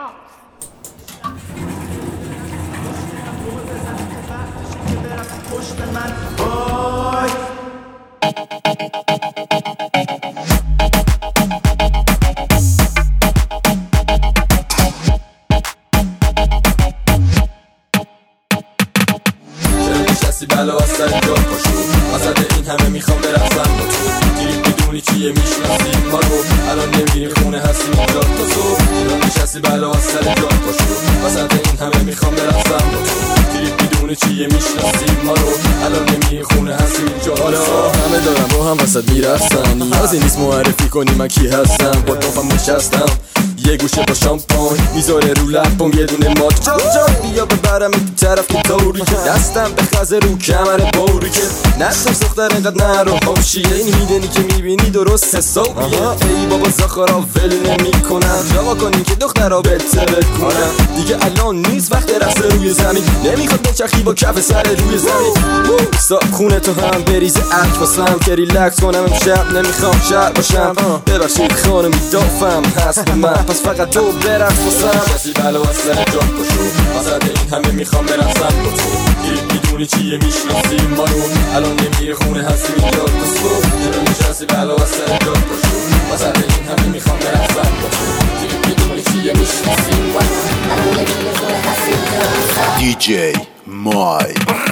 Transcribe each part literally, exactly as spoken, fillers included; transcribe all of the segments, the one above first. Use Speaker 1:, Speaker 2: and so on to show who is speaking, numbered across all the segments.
Speaker 1: بلا واسه جا پاشو وسط این همه میخوام برقصم با تو دیری بدونی چیه میشناسی ما رو الان نمیری خونه هستی اینجا تا صبح الان نشستی بلا واسه جا پاشو وسط این همه میخوام برقصم با تو دیری بدونی چیه میشناسی ما رو الان نمیری خونه هستی اینجا تا صبح همه دارم با هم وسط میرقصن نیازی نیست معرفی کنی من کی هستم با توفم نشستم یه گوشه با شامپاین میذاره رو لبم یه دونه مات جا جا بیا ببرم این طرف که طوری که دستم به خزه رو کمر بوری که نشم سختر اینقدر نرو حوشیه این میدنی که میبینی درست حسابیه ای بابا زخارا ول نمی کنم جوا کنین که دخترها بهتره کنم دیگه الان نیست وقت رفته روی زمین نمیخواد بچخی با کف سر روی زمین سا خونه تو هم بریزه عک واسم که ریلکس کنم امشب نمیخوام شهر باشم ببخشید خانم دافم هست من پس فقط تو برقص واسم کسی بلا واسه جا پاشو واسه این همه میخوام برقصم با تو دیری میدونی چیه میشناسی ما رو الان نمیری خونه هستی اینجا تا صبح چرا نشستی بلا واسه جا پاشو واسه این همه میخوام برقصم با تو دیری میدونی چیه میشناسی ما رو الان نمیری خونه هستی اینجا
Speaker 2: دی جی مای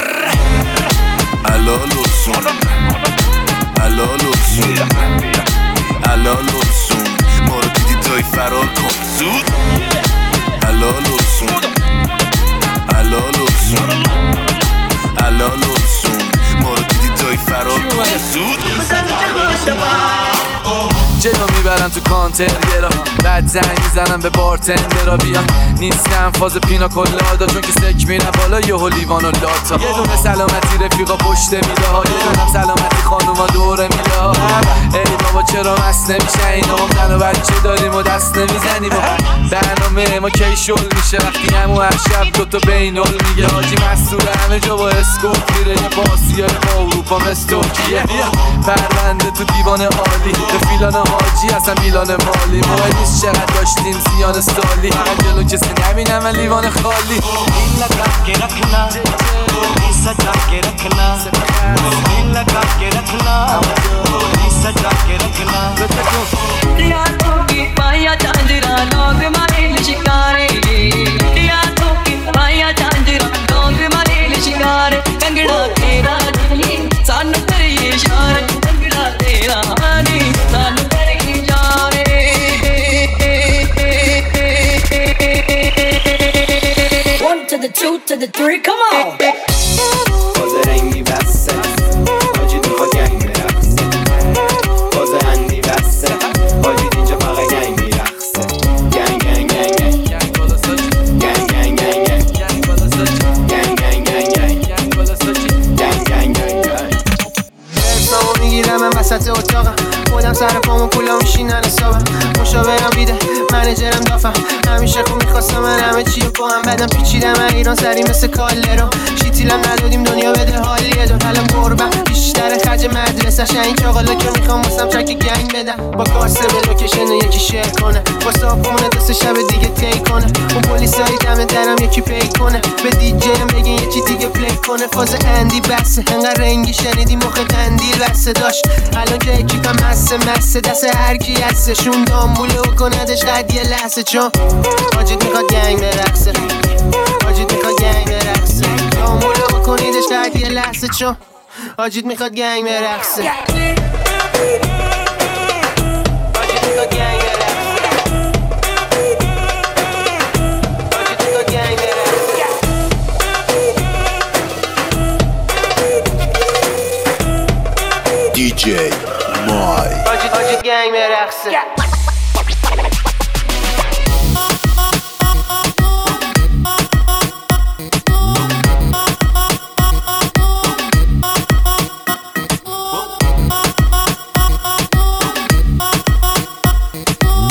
Speaker 2: الالوسون الالوسون الالوسون ما رو دیدی توی فرار کن زود الالوسون الالوسون الالوسون ما رو دیدی توی فرار کن زود
Speaker 3: جلو میبرم تو کانتر بعد زنگ میزنم به بارتندرا بیا نیستم فاز پینا کلادا چون که سک میرم بالا یهو لیوان و لاتا یه دونه سلامتی رفیقا پشت میله ها یه دونم سلامتی خانوما دوره میله ها ای بابا چرا مست نمیشه اینا ما زن و بچه داریم و دست نمیزنیم و برنامه ما کی شل میشه وقتی همو هر شب دوتا بینال میگه حاجی مسئول همه جا با اسکوپ میره یه باسیای با اروپا مثل ترکیه پرونده تو دیوان عالی به فیلان حاجی اصلا میلان مالی مهم نیست چقدر داشتیم زیان سالی فقط جلو کسی نبینم من لیوان خالی
Speaker 4: این لگا که رکھنا این سجا که رکھنا این لگا که رکھنا این سجا که رکھنا
Speaker 5: یار تو کی پایا چاندرا لوگ مارے شکارے یار تو کی پایا چاندرا لوگ مارے شکارے کنگڑا تیرا نہیں سانو کرے اشارے کنگڑا تیرا نہیں سانو to the two to the three, come on.
Speaker 6: باز رنگی بسته حاجی تو با گنگ میرقصه باز اندی بسته حاجی اینجا فقط گنگ میرقصه گنگ گنگ گنگ گنگ گنگ گنگ گنگ گنگ گنگ گنگ گنگ
Speaker 7: ارسامو میگیرم من وسط اتاقم خودم سر پامو پولا میشینن حسابم مشاورم بیده منیجرم دافم همیشه خوب میخواستم من همه چی رو با هم بدم پیچیدم من ایران سری مثل کالرو شیتیلم ندادیم دنیا بده حالیه دو حالم قربم بیشتر خرج مدرسه شاین چاقالا که میخوام واسم چک گنگ بدم با کاسه به لوکیشن یکی شیر کنه با صاحبونه دست شب دیگه تی کنه اون پلیسایی دم درم یکی پی کنه به دیجیم بگین یه چی دیگه پلی کنه فاز اندی بسه انقدر رنگی شنیدی مخ قندیل بسه داشت الان که کیفم مسه مسه دست هر کی هستشون دامبوله و کندش قد یه لحظه چون حاجیت میخواد گنگ برقصه حاجیت میخواد گنگ برقصه دامبوله و کنیدش قد یه لحظه چون حاجیت میخواد گنگ برقصه حاجیت میخواد گنگ
Speaker 2: دی جی مای
Speaker 7: حاجیت حاجیت گنگ برقصه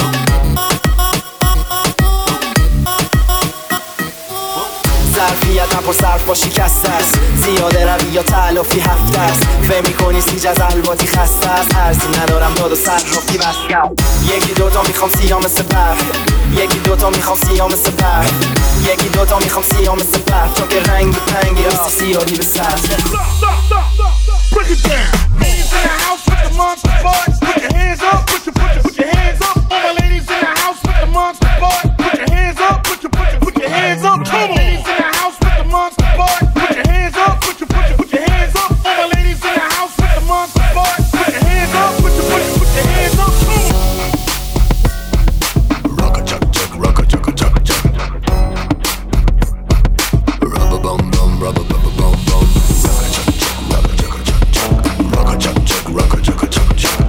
Speaker 6: ظرفیت پر صرف با شکست است زیاده روی یا تلافی هفته است فهم میکنی سیج از الواتی خسته است ارزی ندارم داد و صرافی بس یکی دوتا میخوام سیاه مثل برف یکی دوتا میخوام سیاه مثل برف یکی دوتا میخوام سیاه مثل برف تا که رنگی پنگی راستی سیاهی به سر
Speaker 8: Break it down. Ladies in the house with the monster boys. Put your hands up, put your, put your, put your hands up. All my ladies in the house with the monster boys. Put your hands up, put your, put your, put your hands up. Come on. Ladies in the house with the monster boys. Put your hands up, put your, put your, put your hands up. All my ladies in the house with the monster boys. Put your hands up, put your, put your, put your hands up. Come on.
Speaker 2: Rock a chuck chuck, rock a chuck a chuck chuck. Rubber bum bum, rubber bum bum bum. Rock a chuck chuck, rock a chuck chuck, rock a chuck chuck, rock a chuck chuck chuck.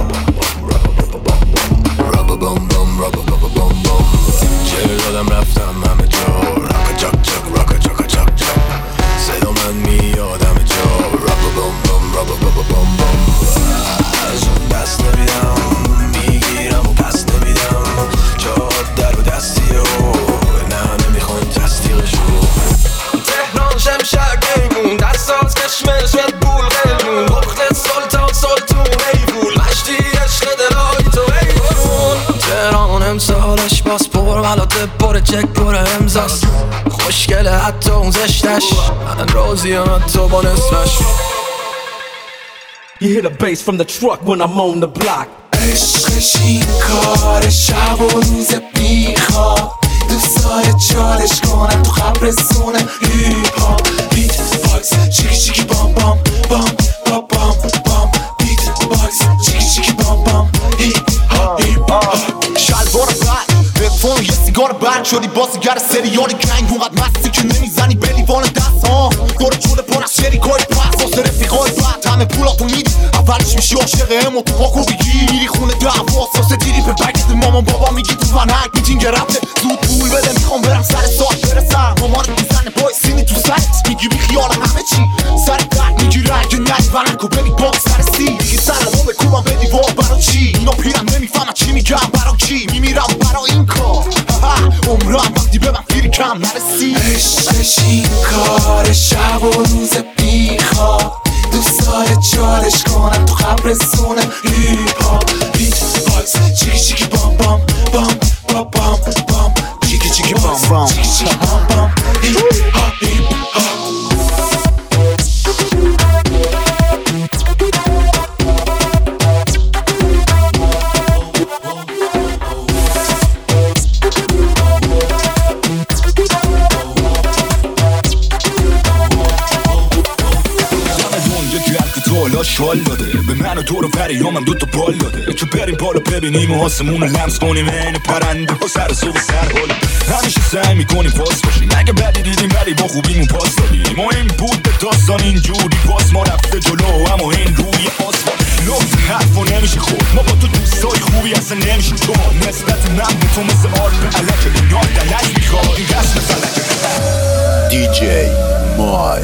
Speaker 2: Rubber bum bum, rubber bum bum bum. چه یادم رفتم همه جا. Rock a chuck chuck, rock a chuck chuck chuck. صدا من میاد همه جا. Rubber bum bum, rubber bum bum bum. از اون دست نمیدم میگیرم و پس نمیدم جات در و دستیه و نه نمیخوان تصدیقشو
Speaker 1: تهران شمشک ایمون دستاز کشمش بول قیمون بخت سلطان سلطون ایفول مشتی عشق دلایی تو ایفون تهران امسالش باز پر ملاته پر چک پر امزاست خوشگله حتی اون زشتش من راضیم حتی با نصفش
Speaker 9: You hear the bass from the truck when I'm on the block.
Speaker 10: عشقش این کار شب و روز بیخواب دوست داره چالش کنم تو قبرستونه هیپ هاپ بیت باکس چیکی چیکی بام بام بام بام بام بام بیت باکس چیکی چیکی بام بام هیپ هاپ هیپ هاپ شلوار بعد هدفون یه سیگار بعد شدی بازیگر سریال گنگ اونقدر مستی که نمیزنی به لیوان دست ها دور جوله پر از شریکای پس واسه رفیقای بعد همه پولاتو میدی اولش میشی عاشق امو تو پاکو بگی میری خونه دعوا واسه دیری به بگت مامان بابا میگی تو فنک میتینگ رفته زود پول بده میخوام برم سر ساعت برسم مامانت میزنه بای سینی تو سرت میگی بی خیال همه چی سر درد میگی رنگ نج ونکو ببی باکس سر سی دیگه سرمو بکوبم به دیوار برا چی اینا پیرم نمیفهمن چی میگم برا کی میمیرم برا این کار عمرم وقتی به من فیری کم نرسی عشقش این کار شب و روز بیخواب دوست داره چالش کنم تو قبرستونه هیپ هاپ بیت باکس چیکی چیکی بام بام بام بام بام بام چیکی چیکی بام بام چیکی چیکی بام بام هیپ هاپ هیپ هاپ شال داده به من و تو رو پریامم دوتا بال داده که بریم بالا ببینیم و آسمون رو لمس کنیم این پرنده ها سر صبح سر حاله همیشه سعی میکنیم پاس باشیم اگه بدی دیدیم ولی با خوبیمون پاس دادیم ما این بود به داستان اینجوری باز ما رفته جلو اما این روی آسفالت لفت حرف و نمیشه خود ما با تو دوستای خوبی اصلا نمیشه تو نسبت من به تو مثل آرد به علکه دنیا دلک میخواد این قسم فلکه
Speaker 2: دی جی مای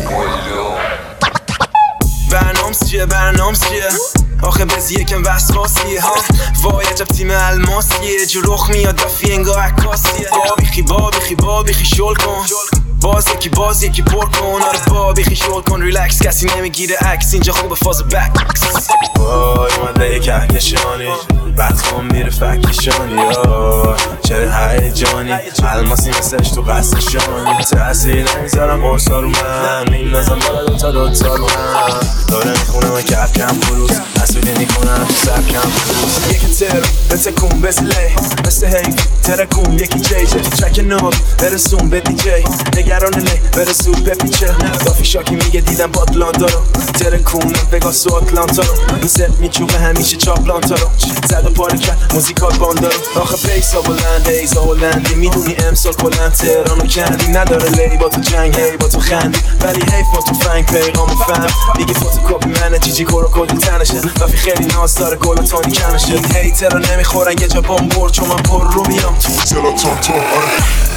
Speaker 1: برنامس چیه برنامس چیه آخه بزی یکم وسواسیه ها وای عجب تیم الماسیه جو رخ میاد دفی انگاه عکاسیه بابیخی بابیخی بابیخی شل کن باز یکی باز یکی پر کن آره بابیخی شل کن ریلکس کسی نمیگیره عکس اینجا خوبه فاز بکس وای اومده یه کهکشانی بعد خون میره فکشانی چه هیجانی الماسی مثلش تو قصشانی تأثیر نمیذارم آسا رو من میندازم بالا دوتا دوتا رو من داره میخونه من کف کم فروز حسودی میکنم تو سب کم فروز یکی تر بتکون بزله مثل هیف ترکون یکی جی جی ترک نوب برسون به دی جی نگران لی برسون به پیچه دافی شاکی میگه دیدم باتلانتا رو ترکون وگاس و آتلانتا رو این ست میچوبه همیشه چاپلانتا رو زد و پاره کرد موزیکال باندا رو آخه بیسا بلند ایزا هلندی میدونی امسال کلن تهران و کندی نداره لی با تو جنگ هی با تو خندی ولی حیف با تو فنگ پیغام و فهم دیگه فوتوکاپی منه جیجی کورو کلی تنشه دافی خیلی ناز داره گل و تانی کنشه این هیتر رو نمیخورن یه جا بام برد چون من پر رو میام تو
Speaker 8: تلا تام تام آره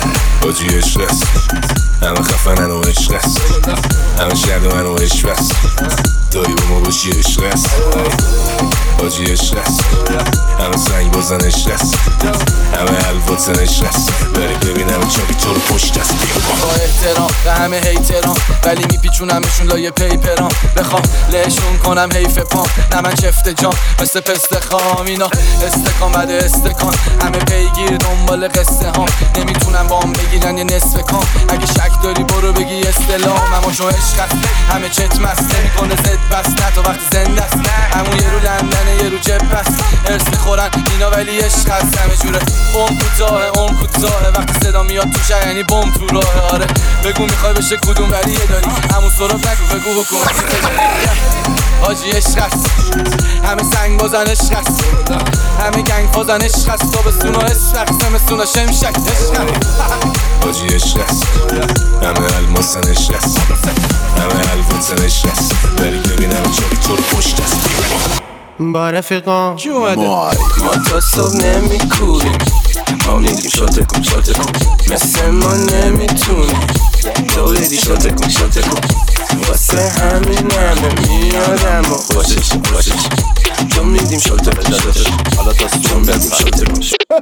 Speaker 2: حاجی عشق است همه خفنن و عشق است همه شهر منو عشق است دایی با ما باشی عشق است حاجی عشق است همه سنگ بازن عشق است همه حلواتن عشق است بری ببینم چاکی تو رو پشت است
Speaker 3: با احترام به همه هیتران ولی میپیچونمشون لایه پیپران بخوام لهشون کنم حیف پام نه من چفت جام مثل پست خام اینا استکان بده استکان همه پیگیر دنبال قصه هام نمیتونم با هم بگیرن یه نصف کام اگه شک داری برو بگی استلام اما شو عشق است همه چت مست نمیکنه زد بس نه تا وقتی زنده است همون یه رو لندنه یه رو جب است ارس میخورن اینا ولی عشق هست همه جوره بوم کوتاه اون کوتاه وقتی صدا میاد تو شهر یعنی بوم تو راه آره بگو میخوای بشه کدوم ولی یه داری همون سراغ نگو بگو حکومتی حاجی عشق است همه سنگ بازن عشق است همه گنگ بازن عشق است تابستون و اسفق زمستون و شمشک عشق است
Speaker 2: حاجی عشق است همه الماسن عشق است همه حلواتن عشق است بری ببینم چاکی تو رو پشت است
Speaker 7: با رفیقان
Speaker 3: کی اومده؟
Speaker 6: ما تا صبح نمی کوریم ما میگیم شاته کن شاته کن مثل ما نمیتونیم تو دیدی شاته کن شاته کن واسه همین همه میادم و خوشش خوشش تو میدیم شاته کن شاته کن حالا تا صبح میدیم شاته کن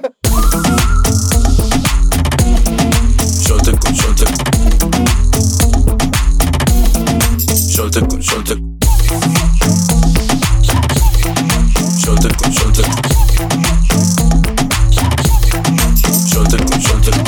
Speaker 6: شاته کن شاته کن شاته کن شاته کن شاته کن شاته کن شاته کن شاته کن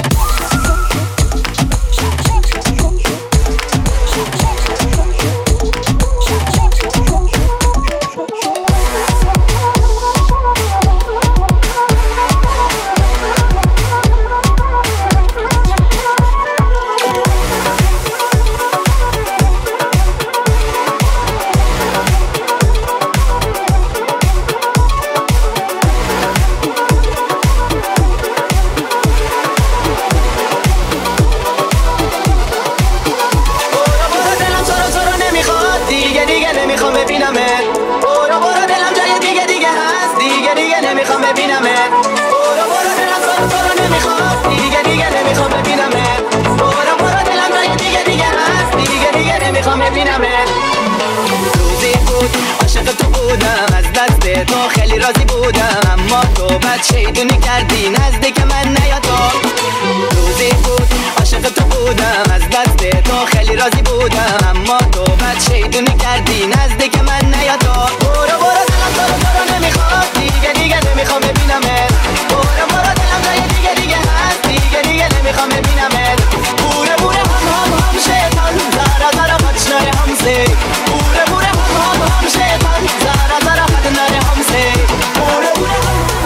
Speaker 11: شیطونی کردی نزدیک من نیا تو روزی بود عاشق تو بودم از دست تو خیلی راضی بودم اما تو بد شیطونی کردی نزدیک من نیا تو برو برو دلم تو رو تو رو نمیخواد دیگه دیگه نمیخوام ببینمت برو برو دلم جای دیگه دیگه هست دیگه دیگه نمیخوام ببینمت بوره بوره هم هم هم شیطان زارا زارا خودش نره همسه بوره بوره هم هم هم شیطان زارا زارا خودش نره همسه بوره بوره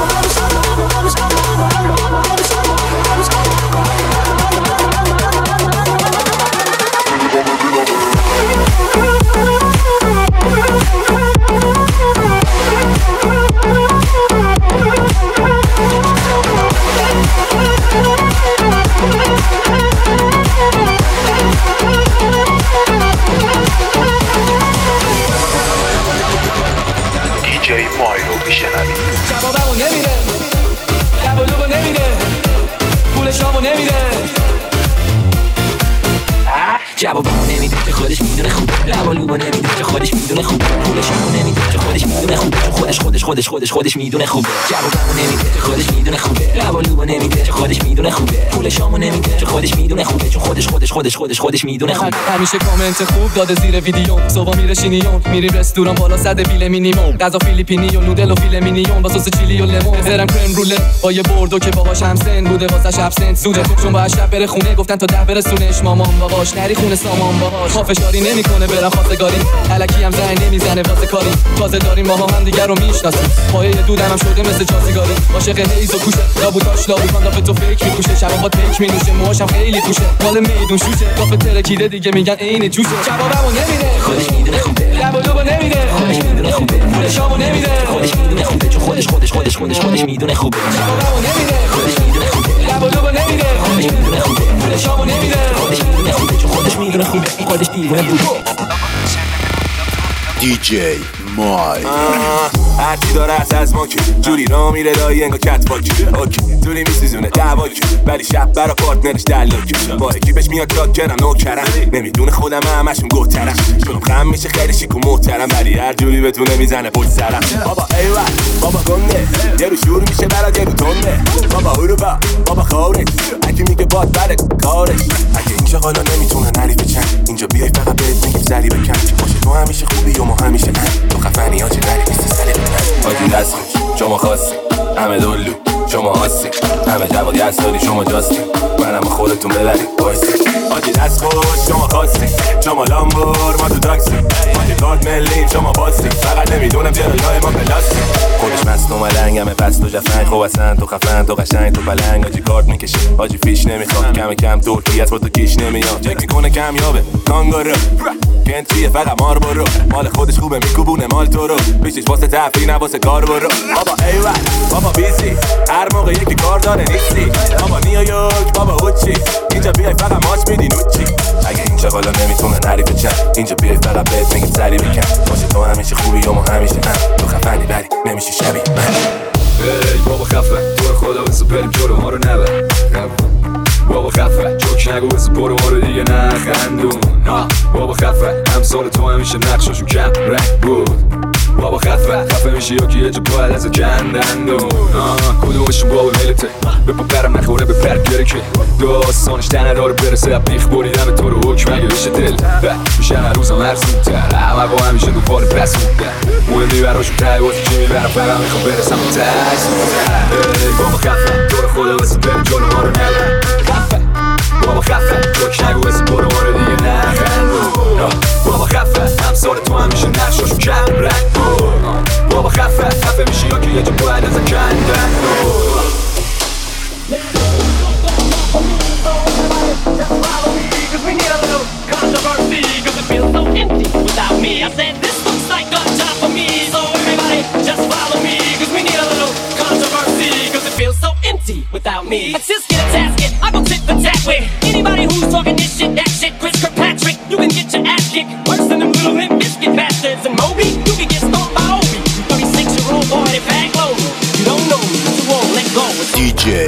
Speaker 12: دیجی مایرو میشنوی
Speaker 3: جوابمو نمیده جوابمو نمیده پولشامو نمیده
Speaker 13: جوابمو نمیده که خودش میدونه خوبه جوابمو نمیده که خودش میدونه خوبه پولشمو نمیده که خودش میدونه خوبه خودش خودش خودش خودش خودش میدونه خوبه جوابمو نمیده که خودش میدونه خوبه جوابمو نمیده که خودش میدونه خوبه پولشمو نمیده که خودش میدونه خوبه چون خودش خودش خودش خودش خودش میدونه خوبه
Speaker 3: همیشه کامنت خوب داده زیر ویدیو صبح میره شینیون میری رستوران بالا صد بیل مینیمم غذا فیلیپینی و نودل و فیله مینیون با سس چیلی و لیمون زرم کرم روله با یه بردو که باهاش همسن بوده واسش ابسنت سوده چون با شب بره خونه گفتن تا ده برسونش مامان باباش نری خونه سامان باهاش پافشاری نمیکنه برم خواستگاری الکی هم زنگ نمیزنه واسه کاری تازه داریم ما هم دیگه رو میشناسیم پای دودم هم شده مثل چاسیگاری عاشق هیز و کوشه لابوتاش لابوتان دافه تو فکر میکوشه شبا با تک مینوشه موهاشم خیلی توشه مال میدون شوشه دافه ترکیده دیگه میگن عین جوشه جوابمو نمیده
Speaker 13: خودش میدونه خوبه
Speaker 3: جوابمو نمیده
Speaker 13: خودش میدونه خوبه
Speaker 3: پولشامو نمیده
Speaker 13: خودش میدونه خوبه چون خودش خودش خودش خودش خودش میدونه خوبه
Speaker 3: جوابمو نمیده
Speaker 13: خودش میدونه خوبه
Speaker 3: جوابمو نمیده
Speaker 13: خودش میدونه خوبه
Speaker 3: پولشامو نمیده
Speaker 13: خودش میدونه خوبه چون خودش میدونه خوبه خودش دیوونه بود
Speaker 2: دی جی مای
Speaker 12: هرچی داره از از ما که جوری را میره دایی انگا کت باکی اوکی جوری میسیزونه دعوا که ولی شب برا پارتنرش دلاکی با اکیپش میاد راکرم نوکرم نمیدونه خودم همشون گوترم چون خم میشه خیلی شیک و محترم ولی هر جوری بتونه میزنه پشت سرم بابا ایوه بابا گنده یه رو شور میشه برات یه رو تنده بابا هروبا بابا خارج اگه میگه باد بله کارش اگه اینجا حالا نمیتونه نری بچن اینجا بیای فقط بهت میگیم سری بکن باشه تو همیشه خوبی و ما همیشه ان تو خفنی ها چه نری نیستی سری بکن آجی دست خوش شما خواستی همه دلو شما هستی همه جواد یستاری شما جاستی منم خودتون ببرید بایستی آجی دست خوش شما خواستی شما لامبور ما تو تاکسی آجی کارت ملیم شما باستی فقط نمیدونم جلوی ما پلاستی خودش مست و ملنگمه پس تو جفنگ خوب اصلا تو خفن تو قشنگ تو پلنگ آجی کارت میکشه آجی فیش نمیخواد کم کم ترکیت با تو کیش نمیاد چک میکنه کمیابه کانگارو کنتریه فقط مار برو مال خودش خوبه میکوبونه مال تو رو بیشش واسه تفریح نه واسه کار برو بابا ایوه بابا بیسی هر موقع یکی کار داره نیستی بابا نیویورک بابا هوچی اینجا بیای فقط ماچ میدی نوچی اگه اینجا بالا نمیتونه نری بچن اینجا بیای فقط بهت میگیم سری بکن باشه تو همیشه خوبی و ما همیشه هم تو خفنی بری نمیشی شبیه من ای بابا خفه تو خدا بسو بریم جلو ما رو نبر بابا خفه جوک نگو بسو برو ما رو دیگه نخندون بابا خفه همسال تو همیشه نقشاشون کم رنگ بود بابا خفه خفه میشی یا که یه جا باید از کندن دون کدومشون بابا ملته به پا پرم نخوره به پر گره که داستانش تنه داره برسه بیخ بریدم تو رو حکم اگه بشه دل میشه هر روزم مرسومتر همه با همیشه دو پار پس بودن مهمی براشون تایی واسه چی میبرم فقط میخوام برسم به ترس بابا خفه تو رو خدا بسه بریم جلو ما رو نبر بابا خفه جوک نگو بسه برو ما رو دیگه نخندون بابا خفه همسال تو همیشه نقشاشون کم رنگ بود بابا خفه خفه میشی یا که یه جا باید از کندن
Speaker 14: Cause we need a little controversy Cause it feels so empty without me I said this looks like a job for me So everybody just follow me Cause we need a little controversy Cause it feels so empty without me Let's just get a tasket, I go tit for tat with anybody who's talking this shit, that shit Chris Kirkpatrick, you can get your ass kicked Worse than them little Limp Bizkit bastards And Moby, you can get stoned by Obi You thirty-six-year-old boy that back low You don't know me, you won't let go
Speaker 2: دی جی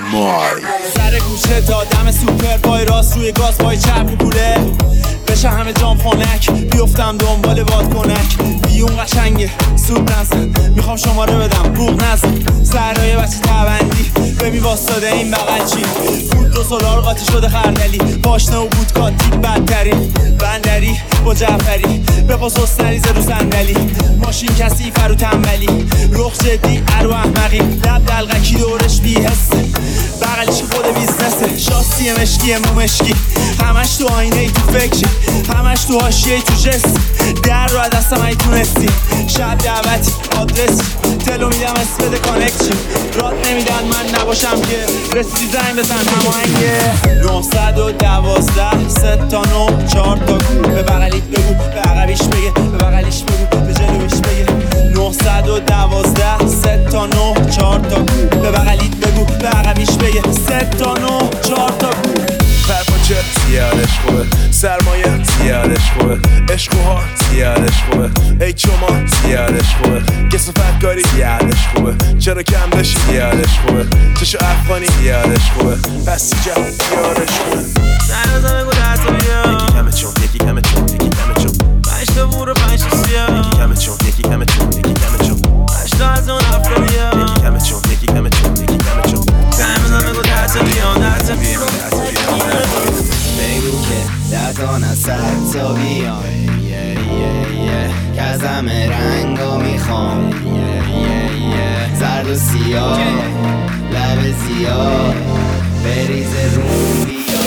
Speaker 2: مای
Speaker 15: سر گوشه تا دم سوپر پای راست روی گاز پای چپ رو کوله بشه همه جام خونک بیفتم دنبال بادکنک بیون قشنگه سود نزن میخوام شما رو بدم بوق نزن سرهای بچه تبندی ببین واسطاده این بغل چی بود دو سولار قاطی شده خردلی پاشنه و بود کاتی بدترین بندری با جعفری بپاس حسنریزه رو صندلی ماشین کسی فرو تنبلی رخ جدی ارو احمقی لب دلغکی دورش بی حسه بغلش خود بیزنسه شاسی مشکی مو مشکی همش تو آینه ای تو فکری همش تو حاشیه ای تو جست در رو دستم ای تونستی شب دعوتی آدرسی تلو میدم اس بده کانکشن رات نمیدن من نباشم که رسیدی زنگ بزن هماهنگه نهصد و دوازده سه تا نه چهار تا گو به بغلیت بگو به عقبیش بگه به بغلیش بگو به جلویش بگه نهصد و دوازده سه تا نه چهار تا گو به بغلیت بگو به عقبیش بگه سه تا نه چهار تا گو
Speaker 16: پرپاچه زیادش خوبه سرمایه زیادش خوبه عشق و ها زیادش خوبه ای چما زیادش خوبه کسافت کاری زیادش خوبه چرا کم بشی زیادش خوبه چشو افغانی زیادش خوبه پس اینجا زیادش خوبه
Speaker 15: سرازم بگو درسا بیا
Speaker 16: یکی کمه چون یکی کمه چون یکی کمه چون
Speaker 15: پنج تا بور و پنج تا سیا
Speaker 16: یکی کمه چون یکی کمه چون یکی کمه چون
Speaker 15: پنج تا از اون هفته بیا
Speaker 16: یکی کمه چون یکی کمه چون یکی کمه چون
Speaker 15: سرازم بگو درسا بیا درسا بیا
Speaker 6: بگو که دستان از سر تا بیام که از همه رنگا میخوام زرد و سیاه لب زیاد بریز روم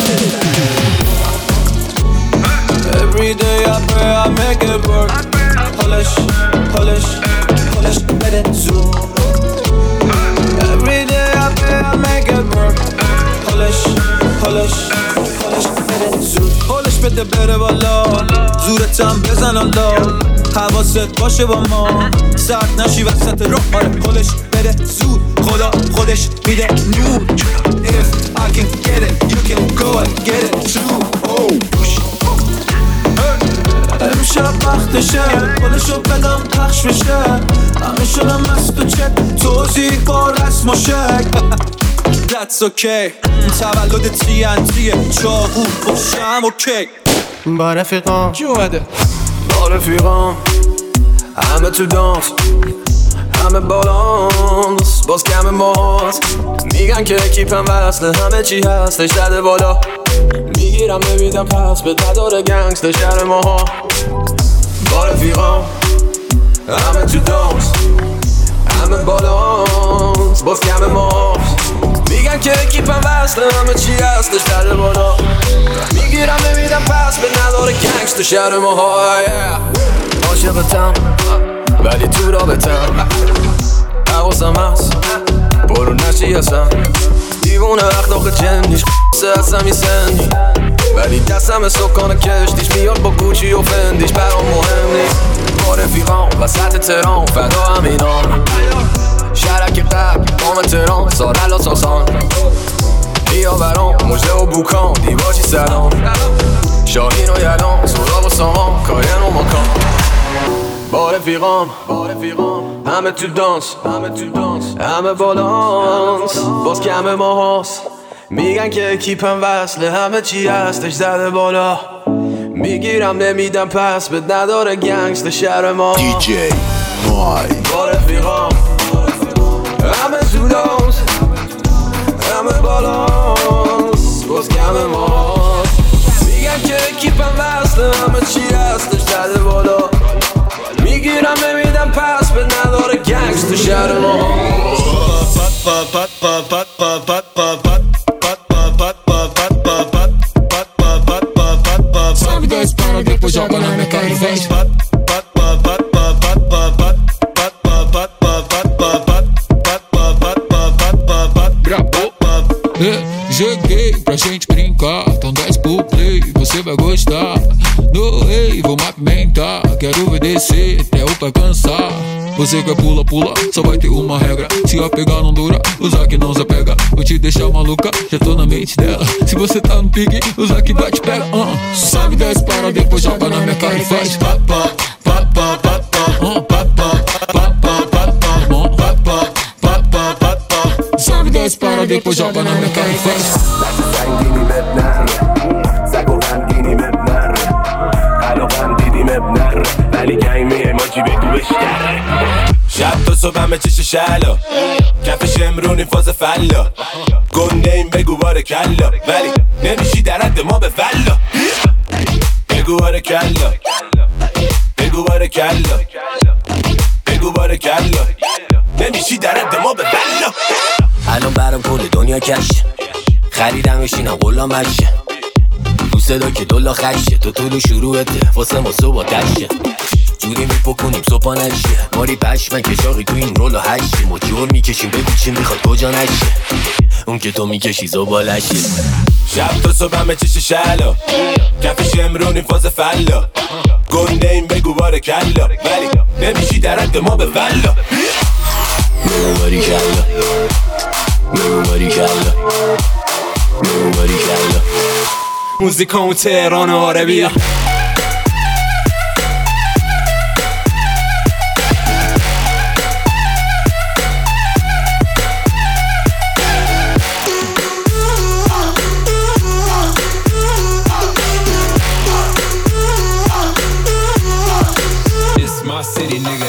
Speaker 15: Every day I pray I make it work Polish, polish, polish بده زود Every day I pray I make it work Polish, polish, polish بده زود پولش بده بره بالا زورتم بزن الله حواست باشه با ما سرد نشی وسط راه آره پولش بده زود خدا خودش میده نور If I can get it you can go and get it too Oh push
Speaker 17: شب وقتشه گلشو بدم پخش بشه همه شدم مست و چک توضیح با رسم و شک That's okay تولد تی ان تیه چاقو باشم اوکی
Speaker 7: با رفیقام
Speaker 17: کی اومده؟
Speaker 2: با رفیقام همه تو دانس همه بالانس باز کم ماست میگن که اکیپم وصله همه چی هستش زده بالا میگیرم نمیدم پس به نداره گنگستر شهر ماها با رفیقام همه تو دانس همه بالانس باز کم ماست میگن که اکیپم وصله همه چی هستش زده بالا میگیرم نمیدم پس به نداره گنگستر شهر ماها عاشقتم ولی تو رابطم حواسم هست برو نشی هستم دیوونه اخلاق جنیش سه هستم این سنی ولی دستم سکان کشتیش میاد با گوچی و فندیش برام مهم نیست با رفیقام وسط تهران فدا همینان شرک قبل قام تهران سارلا ساسان بیا برام مجده و بوکان دیواجی سلام شاهین و یلان سراغ و سامان کارین و مکان با رفیقام با رفیقام همه تو دانس همه تو دانس همه بالانس باز کم ما هست میگن که اکیپم وصله همه چی هستش زده بالا میگیرم نمیدم پس به نداره گنگستر شهر ما دی جی مای با رفیقام همه تو دانس همه بالانس باز کم ما میگن که اکیپم وصله همه چی هستش زده بالا میگیرم نمیدم پس به نداره گنگستر شهر ما
Speaker 18: Salve dois para depois joga na minha cara e vem Joguei pra gente brincar, então desce pro play, você vai gostar. No rei, vou movimentar, quero obedecer até o pai cansar. Você quer pula, pula, só vai ter uma regra. Se a pegar não dura, usar que não se pega. Vou te deixar maluca, já tô na mente dela. Se você tá no pique, usar que vai te pega. uh. Sabe desce para depois joga na minha cara e faz pá pá pá pá pá pá pá pá pá pá pá pá pá pá. Sabe desce para depois joga na minha cara e faz.
Speaker 12: ولی گنگ میه ماجی بگو بشتره شب تا صبح همه چش شلا کفش امرونی فاز فلا گنده این بگو باره کلا ولی نمیشی در حد ما به فلا بگو باره کلا بگو باره کلا بگو باره کلا نمیشی در حد ما به فلا
Speaker 13: الان برام کل دنیا کش خریدم بشینم غلامشه تو صدا که دولا خشه تو طول شروعته واسه ما صبح تشه جوری میپکنیم صبح نشه ماری پشمن که چاقی تو این رولو هشه ما جور میکشیم بگو چی میخواد کجا نشه اون که تو میکشی زبالشه
Speaker 12: شب تا صبح همه چش شلا کفش امرونی فاز فلا گنده این بگو باره کلا ولی نمیشی در حد ما به فلا
Speaker 13: بگو باری کلا بگو باری کلا بگو باری کلا
Speaker 17: موزیکا اون تهران و آره بیا
Speaker 18: It's my city, nigga.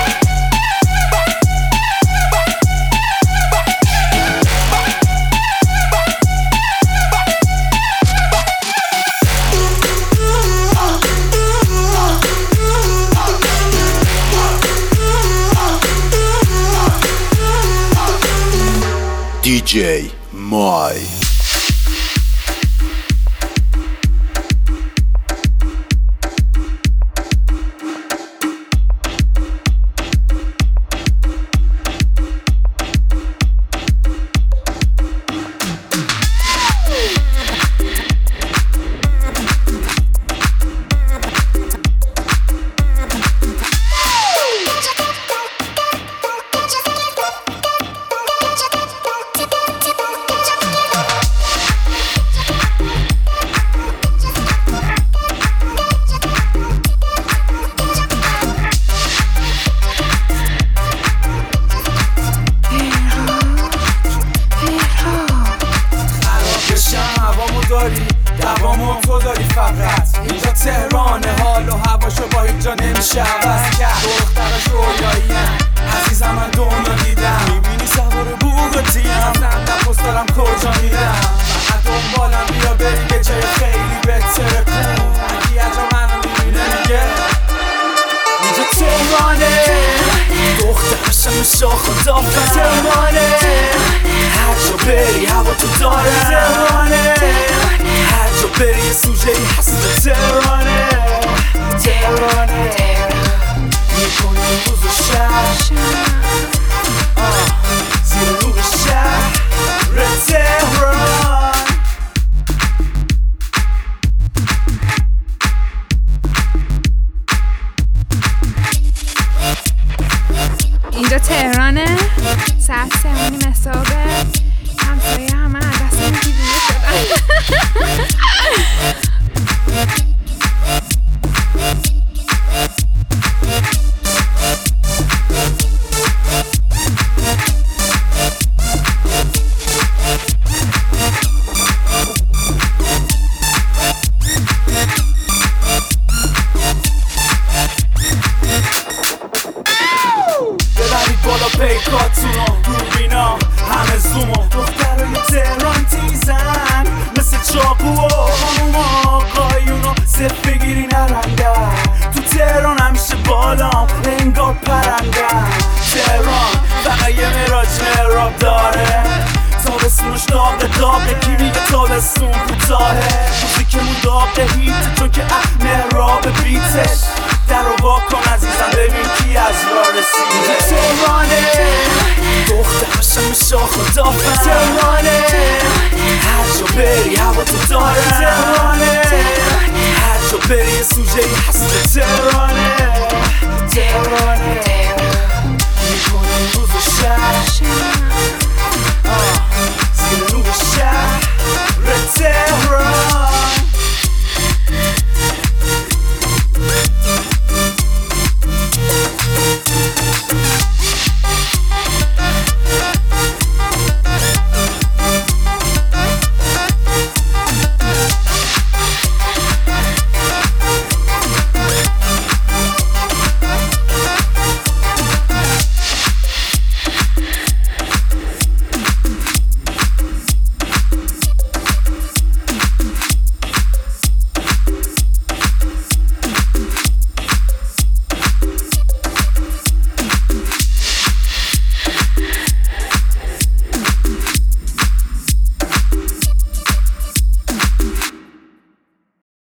Speaker 2: دی جی مای
Speaker 17: داری دوامو تو داری فقط اینجا تهرانه حال و هواشو با هیچ جا نمیشه عوض کرد دخترش رویاییم عزیزم من دنیا دیدم میبینی سوار بوگاتیم ازم نپس دارم کجا میرم فقط دنبالم بیا بریم یه جای خیلی بهتره کن اگه یه جا منو میبینه میگه اینجا تهرانه دخترشم و شاخ و دافن تهرانه هر جا بری هوا تو داره تهرانه هر جا بری یه سوژه ای هست تهرانه تهرانه میکنی روز و شب زیر نور شهر تهران
Speaker 19: اینجا تهرانه ساعت سه و نیم صبح همسایه همه از دستم دیوونه شدن
Speaker 17: ببرید بالا پیکاتونو دوربینا همه زومو دخترای تهران تیزن مثل چاقو و همون آقایونو صف بگیری نرندن تو تهران همیشه بالام انگار پرندن تهران فقط یه مراج مراب داره تابستونش داغه داغه کی میگه تابستون کوتاهه موسیقیمون داغه هیت چون که اه مراب بیتش در رو واکن عزیزم ببین کی از راه رسیده تهرانه دخترشم شاخ و دافن تهرانه هر جا بری هوا تو داره تهرانه هر جا بری یه سوژه ای هست